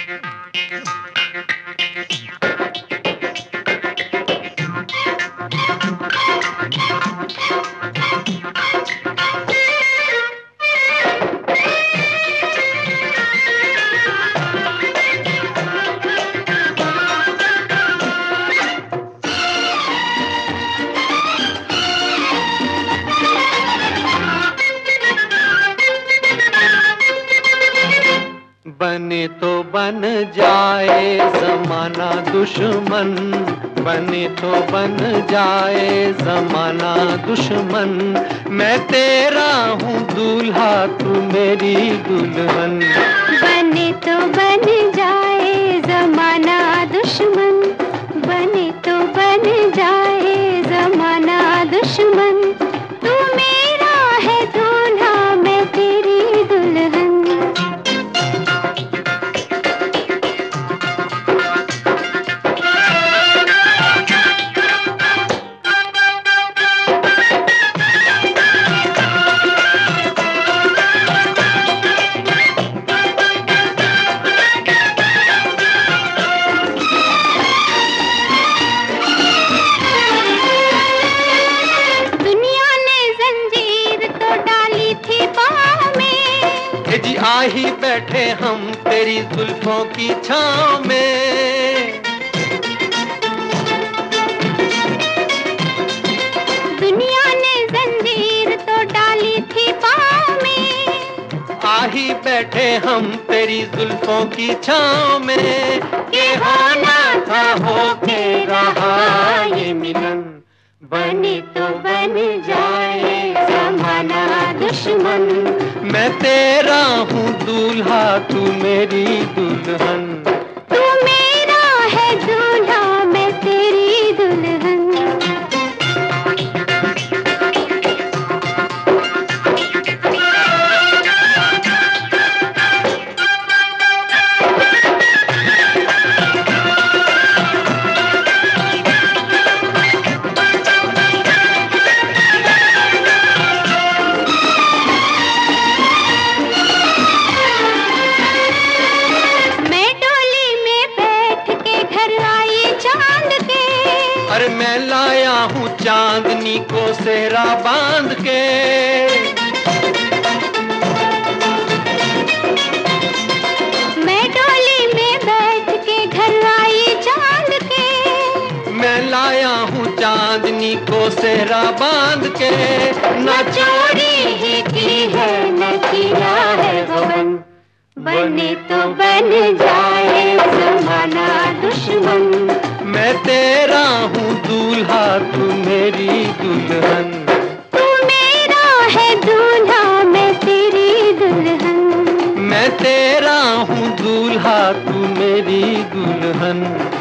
बने तो बन जाए जमाना दुश्मन, बने तो बन जाए जमाना दुश्मन, मैं तेरा हूँ दूल्हा तू मेरी दुल्हन। बने तो बन जाए जमाना दुश्मन, बने तो बन जाए जमाना दुश्मन, तू मेरा है दूल्हा मैं तेरी दुल्हन। जी आ ही बैठे हम तेरी जुल्फों की छाँव में, दुनिया ने जंजीर तो डाली थी पाँव में, आ ही बैठे हम तेरी जुल्फों की छाँव में, ये होना था होके रहा ये मिलन। बने तो बन जाए जमाना दुश्मन, मैं तेरा हूँ दूल्हा तू मेरी दुल्हन। तू मेरा है दूल्हा मैं तेरी दुल्हन। अरे मैं लाया हूँ चांदनी को सेहरा बांध के, मैं डोली में बैठ के घर आई चांद के, मैं लाया हूँ चांदनी को सेहरा बांध के, न चोरी ही की है न किया है गबन। बने तो बन जाए जमाना दुश्मन, मैं तेरा हूँ दूल्हा तू मेरी दुल्हन। तू मेरा है दूल्हा मैं तेरी दुल्हन। मैं तेरा हूँ दूल्हा तू मेरी दुल्हन।